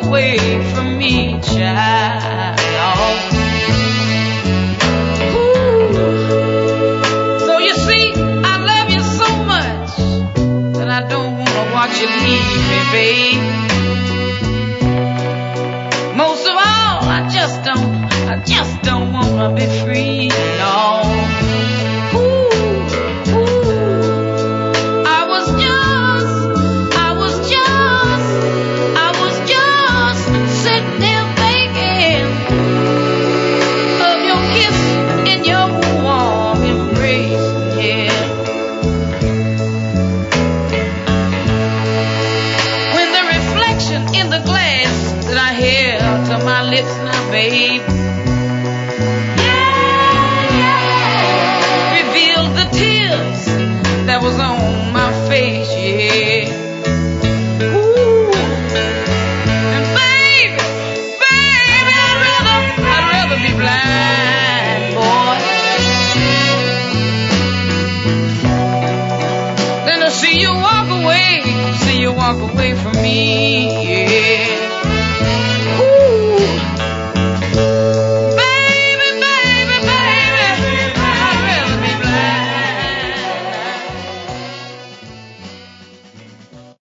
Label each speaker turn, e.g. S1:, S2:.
S1: away from me, child. So you see, I love you so much that I don't want to watch you leave me, babe. Most of all, I just don't want to be free, no. My lips now, babe. Yeah. Revealed the tears that was on my face, yeah. Ooh. And baby, I'd rather be blind, boy, than to see you walk away from me, yeah.